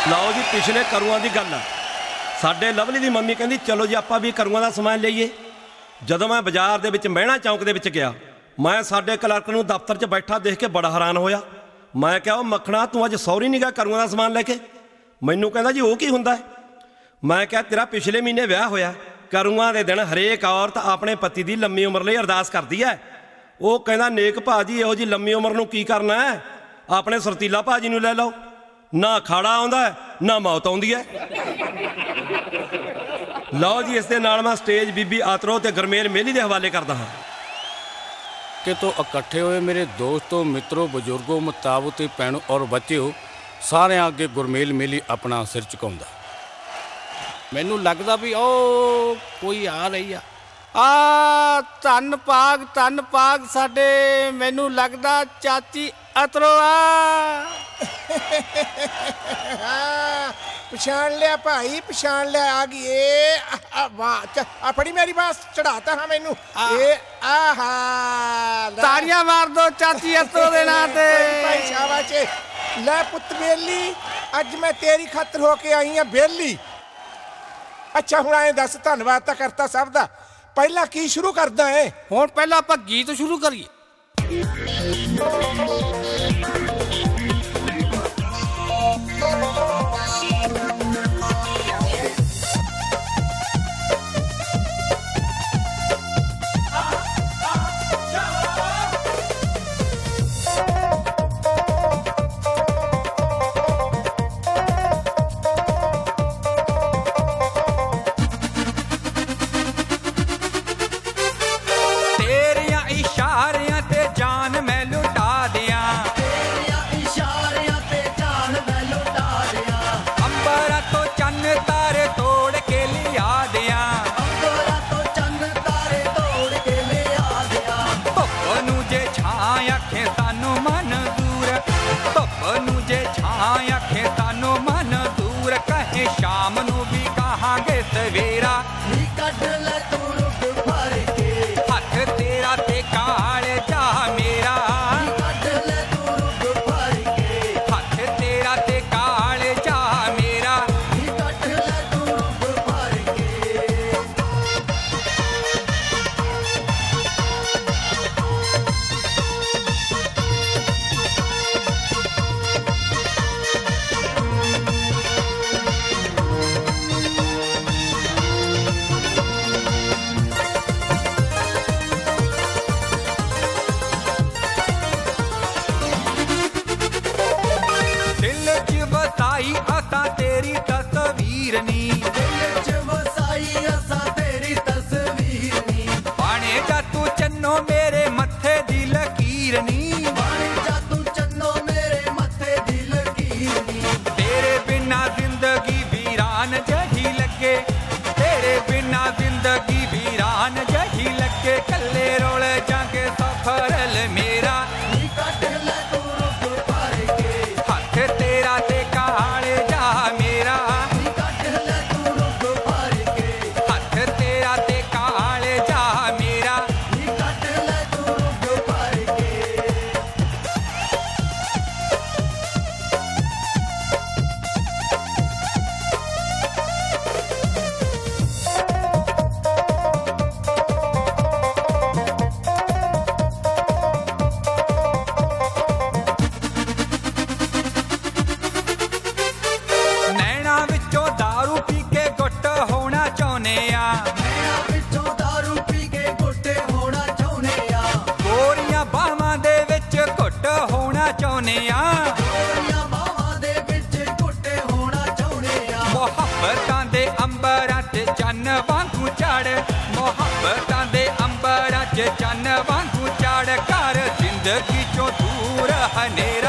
ਲਓ ਜੀ, ਪਿਛਲੇ ਕਰੂਆਂ ਦੀ ਗੱਲ ਆ। ਸਾਡੇ ਲਵਲੀ ਦੀ ਮੰਮੀ ਕਹਿੰਦੀ ਚਲੋ ਜੀ ਆਪਾਂ ਵੀ ਕਰੂਆਂ ਦਾ ਸਮਾਨ ਲਈਏ। ਜਦੋਂ ਮੈਂ ਬਾਜ਼ਾਰ ਦੇ ਵਿੱਚ ਮਹਿਣਾ ਚੌਂਕ ਦੇ ਵਿੱਚ ਗਿਆ, ਮੈਂ ਸਾਡੇ ਕਲਰਕ ਨੂੰ ਦਫ਼ਤਰ 'ਚ ਬੈਠਾ ਦੇਖ ਕੇ ਬੜਾ ਹੈਰਾਨ ਹੋਇਆ। ਮੈਂ ਕਿਹਾ ਉਹ ਮੱਖਣਾ, ਤੂੰ ਅੱਜ ਸੌਰੀ ਨਹੀਂ ਗਿਆ ਕਰੂਆਂ ਦਾ ਸਮਾਨ ਲੈ ਕੇ? ਮੈਨੂੰ ਕਹਿੰਦਾ ਜੀ ਉਹ ਕੀ ਹੁੰਦਾ ਹੈ? ਮੈਂ ਕਿਹਾ ਤੇਰਾ ਪਿਛਲੇ ਮਹੀਨੇ ਵਿਆਹ ਹੋਇਆ, ਕਰੂਆਂ ਦੇ ਦਿਨ ਹਰੇਕ ਔਰਤ ਆਪਣੇ ਪਤੀ ਦੀ ਲੰਮੀ ਉਮਰ ਲਈ ਅਰਦਾਸ ਕਰਦੀ ਹੈ। ਉਹ ਕਹਿੰਦਾ ਨੇਕ ਭਾਜੀ ਇਹੋ ਜਿਹੀ ਲੰਮੀ ਉਮਰ ਨੂੰ ਕੀ ਕਰਨਾ ਹੈ, ਆਪਣੇ ਸੁਰਤੀਲਾ ਭਾਜੀ ਨੂੰ ਲੈ ਲਓ। ਨਾ ਖਾੜਾ ਆਉਂਦਾ ਨਾ ਮੌਤ ਆਉਂਦੀ ਹੈ। ਲਓ ਜੀ, ਇਸ ਦੇ ਨਾਲ ਮੈਂ ਸਟੇਜ ਬੀਬੀ ਆਤਰੋ ਤੇ ਗੁਰਮੇਲ ਮੇਲੀ ਦੇ ਹਵਾਲੇ ਕਰਦਾ ਹਾਂ। ਕਿ ਤੋਂ ਇਕੱਠੇ ਹੋਏ ਮੇਰੇ ਦੋਸਤੋ, ਮਿੱਤਰੋ, ਬਜ਼ੁਰਗੋ, ਮੁਤਾਬੋ ਤੇ ਭੈਣੋ ਔਰ ਬੱਚਿਓ, ਸਾਰਿਆਂ ਅੱਗੇ ਗੁਰਮੇਲ ਮੇਲੀ ਆਪਣਾ ਸਿਰ ਝੁਕਾਉਂਦਾ। ਮੈਨੂੰ ਲੱਗਦਾ ਵੀ ਉਹ ਕੋਈ ਆ ਰਹੀ ਆ ਧੰਨ ਭਾਗ ਸਾਡੇ, ਮੈਨੂੰ ਲੱਗਦਾ ਚਾਚੀ ਅਤਰੋ ਆ। ਪਛਾਣ ਲਿਆ ਭਾਈ, ਪਛਾਣ ਲਿਆ, ਆ ਗਈ ਏ। ਵਾਹ, ਫੜੀ ਮੇਰੀ ਬਾਸ, ਚੜਾਤਾ ਹਾਂ ਮੈਨੂੰ ਇਹ। ਆਹਾ, ਤਾੜੀਆਂ ਮਾਰ ਦੋ ਚਾਚੀ ਅਤਰੋ ਦੇ ਨਾਂ ਤੇ। ਭਾਈ ਸ਼ਾਬਾਸ਼। ਲੈ ਪੁੱਤ ਬੇਲੀ, ਅੱਜ ਮੈਂ ਤੇਰੀ ਖਾਤਰ ਹੋ ਕੇ ਆਈ ਹਾਂ ਬੇਲੀ। ਅੱਛਾ ਹੁਣ ਐਂ ਦੱਸ, ਧੰਨਵਾਦ ਤਾਂ ਕਰਤਾ ਸਭ ਦਾ, ਪਹਿਲਾਂ ਕੀ ਸ਼ੁਰੂ ਕਰਦਾ ਏ? ਹੁਣ ਪਹਿਲਾਂ ਆਪਾਂ ਗੀਤ ਸ਼ੁਰੂ ਕਰੀਏ। ਸ਼ਾਮ ਨੂੰ ਵੀ ਕਹਾਂਗੇ ਸਵੇਰਾ, ਨੀ ਕੱਢ ਲੈ ਤੂੰ ਰੁੱਗ ਭਰ ਕੇ, ਹੱਥ ਤੇਰਾ ਤੇ ਕਾਲ ਜਾ ਮੇਰਾ, ਨੀ ਕੱਢ ਲੈ ਤੂੰ ਰੁੱਗ ਭਰ ਕੇ, ਹੱਥ ਤੇਰਾ ਤੇ ਕਾਲ ਜਾ ਮੇਰਾ, ਨੀ ਕੱਢ ਲੈ ਤੂੰ ਰੁੱਗ ਭਰ ਕੇ। ਅਸਾਂ ਤੇਰੀ ਤਸਵੀਰ ਨੀ, ਦਿਲ 'ਚ ਵਸਾਈ ਅਸਾਂ ਤੇਰੀ ਤਸਵੀਰ ਨੀ, ਬਾਣੇ ਜਾ ਤੂੰ ਚੰਨੋ ਮੇਰੇ ਮੱਥੇ ਦੀ ਲਕੀਰ ਨੀ, ਬਾਣੇ ਜਾ ਤੂੰ ਚੰਨੋ ਮੇਰੇ ਮੱਥੇ ਦੀ ਲਕੀਰ ਨੀ, ਤੇਰੇ ਬਿਨਾ ਜ਼ਿੰਦਗੀ ਵੀਰਾਨ ਜਹੀ ਲੱਗੇ, ਤੇਰੇ ਬਿਨਾ ਜ਼ਿੰਦਗੀ ਵੀਰਾਨ ਜਹੀ ਲੱਗੇ, ਕੱਲੇ ਰੋਲ ਜਾਂਗੇ ਸਫਰਲ ਮੇਰਾ, ਨੀ ਕੱਢ ਲੈ ਤੂੰ ਰੁੱਗ ਭਰ ਕੇ, ਹੱਥ ਤੇਰਾ ਤੇ ਕਾਲੇ ਜਾ ਮੇਰਾ, ਨੀ ਕੱਢ ਲੈ ਤੂੰ ਰੁੱਗ ਭਰ ਕੇ, ਹੱਥ ਤੇਰਾ ਤੇ ਕਾਲੇ ਜਾ ਮੇਰਾ, ਨੀ ਕੱਢ ਲੈ ਤੂੰ ਰੁੱਗ ਭਰ ਕੇ। ਨੈਣਾ ਵਿੱਚੋਂ ਦਾਰੂ ਪੀ ਕੇ ਗੁੱਟ ਹੋਣਾ ਚਾਹੁੰਦੇ ਆ, ਨੈਣਾ ਵਿੱਚੋਂ ਦਾਰੂ ਪੀ ਕੇ ਗੁੱਟ ਹੋਣਾ ਚਾਹੁੰਦੇ ਆ, ਗੋਰੀਆਂ ਬਾਹਾਂ ਦੇ ਵਿੱਚ ਘੁੱਟ ਹੋਣਾ ਚਾਹੁੰਦੇ ਆ, ਗੋਰੀਆਂ ਬਾਹਾਂ ਦੇ ਵਿੱਚ ਘੁੱਟ ਹੋਣਾ ਚਾਹੁੰਦੇ ਆ, ਮੁਹੱਬਤਾਂ ਦੇ ਅੰਬਰਾਂ 'ਚ ਚੰਨ ਵਾਂਗੂ ਚੜ, ਮੁਹੱਬਤਾਂ ਦੇ ਅੰਬਰਾਂ 'ਚ ਚੰਨ ਵਾਂਗੂ ਚੜ, ਕਰ ਜ਼ਿੰਦਗੀ 'ਚੋਂ ਦੂਰ ਹਨੇਰਾ।